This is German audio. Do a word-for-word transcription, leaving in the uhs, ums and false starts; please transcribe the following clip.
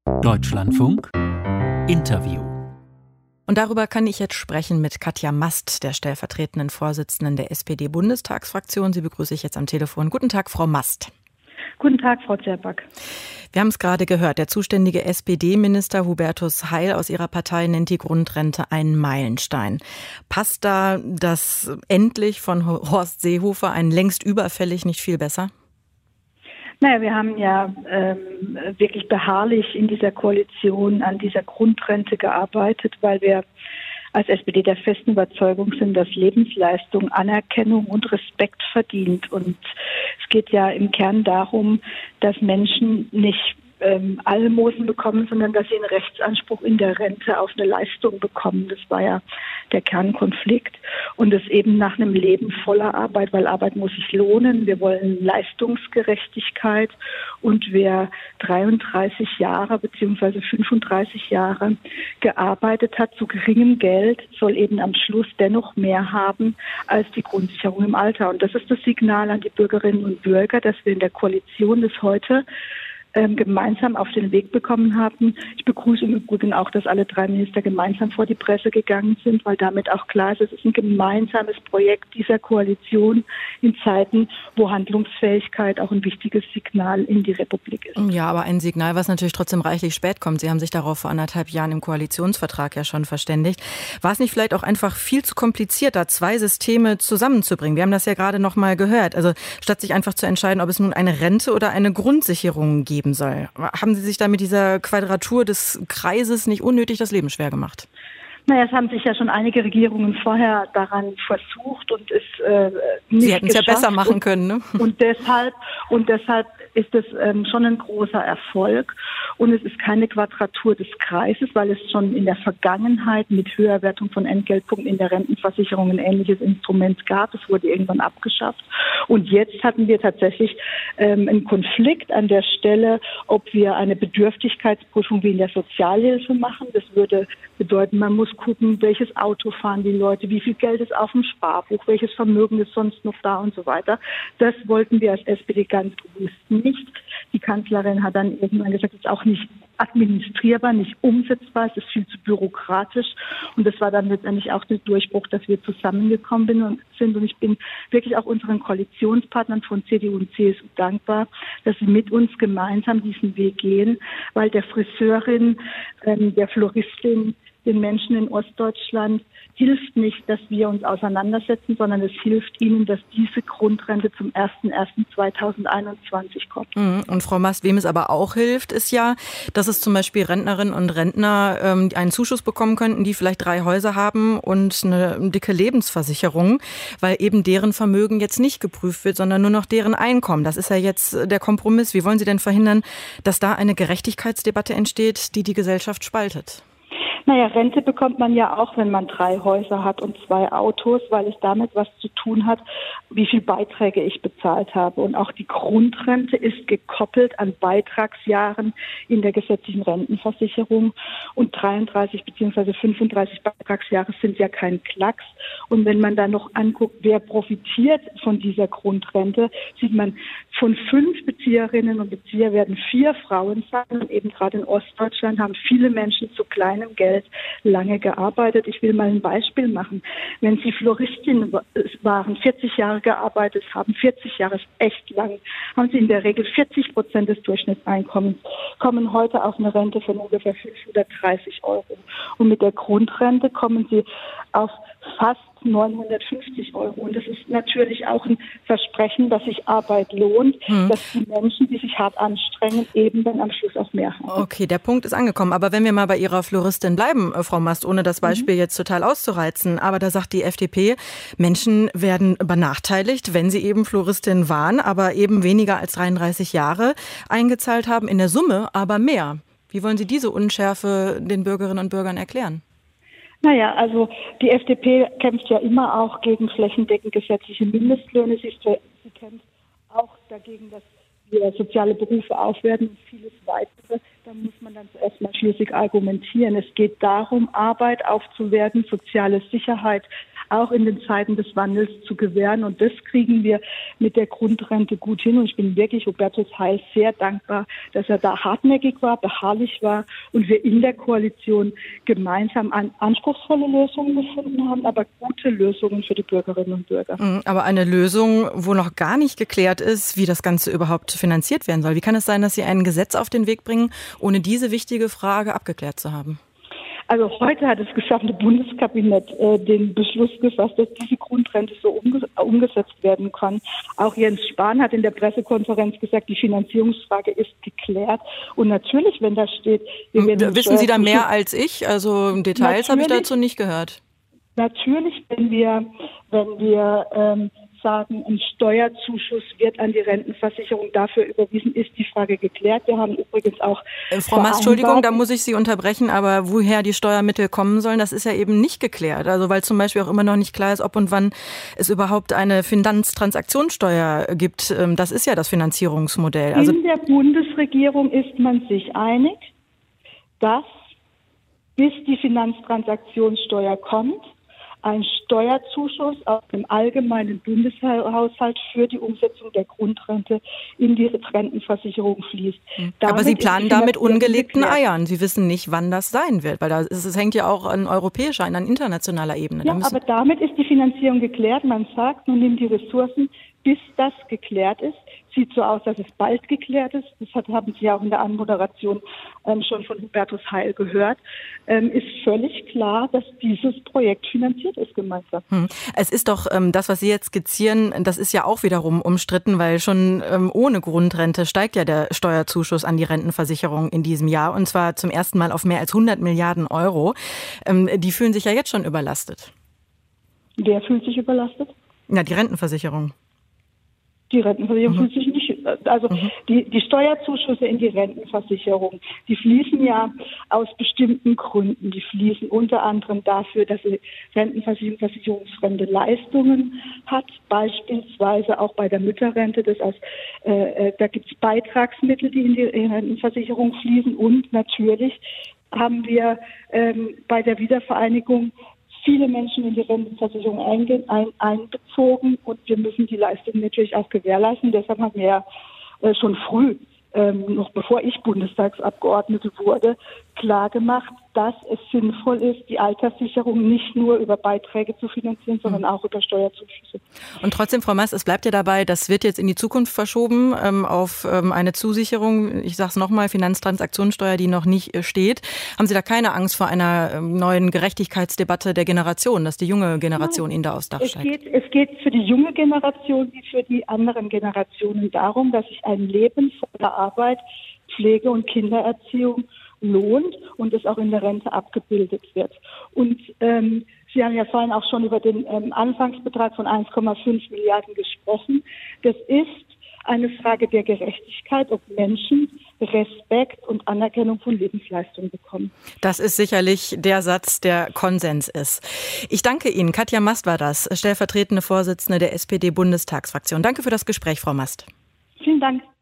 Deutschlandfunk Interview. Und darüber kann ich jetzt sprechen mit Katja Mast, der stellvertretenden Vorsitzenden der S P D-Bundestagsfraktion. Sie begrüße ich jetzt am Telefon. Guten Tag, Frau Mast. Guten Tag, Frau Zerback. Wir haben es gerade gehört. Der zuständige S P D-Minister Hubertus Heil aus Ihrer Partei nennt die Grundrente einen Meilenstein. Passt da das endlich von Horst Seehofer, ein längst überfällig, nicht viel besser? Naja, wir haben ja ähm, wirklich beharrlich in dieser Koalition an dieser Grundrente gearbeitet, weil wir als S P D der festen Überzeugung sind, dass Lebensleistung Anerkennung und Respekt verdient. Und es geht ja im Kern darum, dass Menschen nicht ähm, Almosen bekommen, sondern dass sie einen Rechtsanspruch in der Rente auf eine Leistung bekommen. Das war ja der Kernkonflikt. Und das eben nach einem Leben voller Arbeit, weil Arbeit muss sich lohnen. Wir wollen Leistungsgerechtigkeit. Und wer dreiunddreißig Jahre bzw. fünfunddreißig Jahre gearbeitet hat zu geringem Geld, soll eben am Schluss dennoch mehr haben als die Grundsicherung im Alter. Und das ist das Signal an die Bürgerinnen und Bürger, dass wir in der Koalition bis heute Ähm, gemeinsam auf den Weg bekommen haben. Ich begrüße im Übrigen auch, dass alle drei Minister gemeinsam vor die Presse gegangen sind, weil damit auch klar ist, es ist ein gemeinsames Projekt dieser Koalition in Zeiten, wo Handlungsfähigkeit auch ein wichtiges Signal in die Republik ist. Ja, aber ein Signal, was natürlich trotzdem reichlich spät kommt. Sie haben sich darauf vor anderthalb Jahren im Koalitionsvertrag ja schon verständigt. War es nicht vielleicht auch einfach viel zu kompliziert, da zwei Systeme zusammenzubringen? Wir haben das ja gerade noch mal gehört. Also statt sich einfach zu entscheiden, ob es nun eine Rente oder eine Grundsicherung gibt, geben soll. Haben Sie sich da mit dieser Quadratur des Kreises nicht unnötig das Leben schwer gemacht? Naja, es haben sich ja schon einige Regierungen vorher daran versucht und es äh, nicht Sie hätten es ja besser machen und, können, ne? Und deshalb, und deshalb ist es ähm, schon ein großer Erfolg. Und es ist keine Quadratur des Kreises, weil es schon in der Vergangenheit mit Höherwertung von Entgeltpunkten in der Rentenversicherung ein ähnliches Instrument gab. Es wurde irgendwann abgeschafft. Und jetzt hatten wir tatsächlich ähm, einen Konflikt an der Stelle, ob wir eine Bedürftigkeitsprüfung wie in der Sozialhilfe machen. Das würde bedeuten, man muss gucken, welches Auto fahren die Leute, wie viel Geld ist auf dem Sparbuch, welches Vermögen ist sonst noch da und so weiter. Das wollten wir als S P D ganz bewusst nicht. Die Kanzlerin hat dann irgendwann gesagt, es ist auch nicht administrierbar, nicht umsetzbar, es ist viel zu bürokratisch. Und das war dann letztendlich auch der Durchbruch, dass wir zusammengekommen sind. Und ich bin wirklich auch unseren Koalitionspartnern von C D U und C S U dankbar, dass sie mit uns gemeinsam diesen Weg gehen, weil der Friseurin, ähm, der Floristin, den Menschen in Ostdeutschland hilft nicht, dass wir uns auseinandersetzen, sondern es hilft ihnen, dass diese Grundrente zum ersten ersten zweitausendeinundzwanzig kommt. Und Frau Mast, wem es aber auch hilft, ist ja, dass es zum Beispiel Rentnerinnen und Rentner ähm, einen Zuschuss bekommen könnten, die vielleicht drei Häuser haben und eine dicke Lebensversicherung, weil eben deren Vermögen jetzt nicht geprüft wird, sondern nur noch deren Einkommen. Das ist ja jetzt der Kompromiss. Wie wollen Sie denn verhindern, dass da eine Gerechtigkeitsdebatte entsteht, die die Gesellschaft spaltet? Naja, Rente bekommt man ja auch, wenn man drei Häuser hat und zwei Autos, weil es damit was zu tun hat, wie viel Beiträge ich bezahlt habe. Und auch die Grundrente ist gekoppelt an Beitragsjahren in der gesetzlichen Rentenversicherung. Und dreiunddreißig bzw. fünfunddreißig Beitragsjahre sind ja kein Klacks. Und wenn man dann noch anguckt, wer profitiert von dieser Grundrente, sieht man, von fünf Bezieherinnen und Bezieher werden vier Frauen sein. Und eben gerade in Ostdeutschland haben viele Menschen zu kleinem Geld lange gearbeitet. Ich will mal ein Beispiel machen. Wenn Sie Floristin waren, vierzig Jahre gearbeitet haben, vierzig Jahre ist echt lang, haben Sie in der Regel vierzig Prozent des Durchschnittseinkommens, kommen heute auf eine Rente von ungefähr fünfhundertdreißig Euro. Und mit der Grundrente kommen Sie auf fast neunhundertfünfzig Euro. Und das ist natürlich auch ein Versprechen, dass sich Arbeit lohnt, hm. dass die Menschen, die sich hart anstrengen, eben dann am Schluss auch mehr haben. Okay, der Punkt ist angekommen. Aber wenn wir mal bei Ihrer Floristin bleiben, Frau Mast, ohne das Beispiel mhm. jetzt total auszureizen, aber da sagt die F D P, Menschen werden benachteiligt, wenn sie eben Floristin waren, aber eben weniger als dreiunddreißig Jahre eingezahlt haben, in der Summe aber mehr. Wie wollen Sie diese Unschärfe den Bürgerinnen und Bürgern erklären? Naja, also die F D P kämpft ja immer auch gegen flächendeckend gesetzliche Mindestlöhne. Sie, sie kämpft auch dagegen, dass wir soziale Berufe aufwerten und vieles weitere. Da muss man dann zuerst mal schlüssig argumentieren. Es geht darum, Arbeit aufzuwerten, soziale Sicherheit auch in den Zeiten des Wandels zu gewähren. Und das kriegen wir mit der Grundrente gut hin. Und ich bin wirklich Hubertus Heil sehr dankbar, dass er da hartnäckig war, beharrlich war und wir in der Koalition gemeinsam an, anspruchsvolle Lösungen gefunden haben, aber gute Lösungen für die Bürgerinnen und Bürger. Aber eine Lösung, wo noch gar nicht geklärt ist, wie das Ganze überhaupt finanziert werden soll. Wie kann es sein, dass Sie ein Gesetz auf den Weg bringen, ohne diese wichtige Frage abgeklärt zu haben? Also heute hat das gesamte Bundeskabinett äh, den Beschluss gefasst, dass diese Grundrente so umge- umgesetzt werden kann. Auch Jens Spahn hat in der Pressekonferenz gesagt, die Finanzierungsfrage ist geklärt. Und natürlich, wenn da steht... Wir werden Wissen Sie da mehr als ich? Also Details habe ich dazu nicht gehört. Natürlich, wenn wir, wenn wir ähm, sagen, ein Steuerzuschuss wird an die Rentenversicherung dafür überwiesen, ist die Frage geklärt. Wir haben übrigens auch... Äh, Frau Mast, Entschuldigung, da muss ich Sie unterbrechen, aber woher die Steuermittel kommen sollen, das ist ja eben nicht geklärt. Also weil zum Beispiel auch immer noch nicht klar ist, ob und wann es überhaupt eine Finanztransaktionssteuer gibt. Das ist ja das Finanzierungsmodell. Also in der Bundesregierung ist man sich einig, dass bis die Finanztransaktionssteuer kommt, ein Steuerzuschuss aus dem allgemeinen Bundeshaushalt für die Umsetzung der Grundrente in die Rentenversicherung fließt. Aber Sie planen da mit ungelegten Eiern. Sie wissen nicht, wann das sein wird, weil das, es hängt ja auch an europäischer, an internationaler Ebene. Ja, aber damit ist die Finanzierung geklärt. Man sagt, man nimmt die Ressourcen, bis das geklärt ist. Sieht so aus, dass es bald geklärt ist. Das hat, haben Sie auch in der Anmoderation ähm, schon von Hubertus Heil gehört. Ähm, ist völlig klar, dass dieses Projekt finanziert ist gemeinsam. Hm. Es ist doch ähm, das, was Sie jetzt skizzieren, das ist ja auch wiederum umstritten, weil schon ähm, ohne Grundrente steigt ja der Steuerzuschuss an die Rentenversicherung in diesem Jahr. Und zwar zum ersten Mal auf mehr als hundert Milliarden Euro. Ähm, die fühlen sich ja jetzt schon überlastet. Wer fühlt sich überlastet? Ja, die Rentenversicherung. Die Rentenversicherung mhm. fühlt sich nicht, also mhm. die, die Steuerzuschüsse in die Rentenversicherung, die fließen ja aus bestimmten Gründen. Die fließen unter anderem dafür, dass die Rentenversicherung versicherungsfremde Leistungen hat, beispielsweise auch bei der Mütterrente. Das heißt, äh, da gibt es Beitragsmittel, die in die Rentenversicherung fließen, und natürlich haben wir ähm, bei der Wiedervereinigung viele Menschen in die Rentenversicherung einge- ein, einbezogen, und wir müssen die Leistungen natürlich auch gewährleisten. Deshalb haben wir ja äh, schon früh, ähm, noch bevor ich Bundestagsabgeordnete wurde, klar gemacht, dass es sinnvoll ist, die Alterssicherung nicht nur über Beiträge zu finanzieren, sondern auch über Steuerzuschüsse. Und trotzdem, Frau Mast, es bleibt ja dabei, das wird jetzt in die Zukunft verschoben ähm, auf ähm, eine Zusicherung, ich sage es nochmal, Finanztransaktionssteuer, die noch nicht äh, steht. Haben Sie da keine Angst vor einer ähm, neuen Gerechtigkeitsdebatte der Generation, dass die junge Generation Nein, Ihnen da aufs Dach es steigt? Geht, es geht für die junge Generation wie für die anderen Generationen darum, dass sich ein Leben voller Arbeit, Pflege und Kindererziehung lohnt und es auch in der Rente abgebildet wird. Und ähm, Sie haben ja vorhin auch schon über den ähm, Anfangsbetrag von eins Komma fünf Milliarden gesprochen. Das ist eine Frage der Gerechtigkeit, ob Menschen Respekt und Anerkennung von Lebensleistungen bekommen. Das ist sicherlich der Satz, der Konsens ist. Ich danke Ihnen. Katja Mast war das, stellvertretende Vorsitzende der S P D-Bundestagsfraktion. Danke für das Gespräch, Frau Mast. Vielen Dank.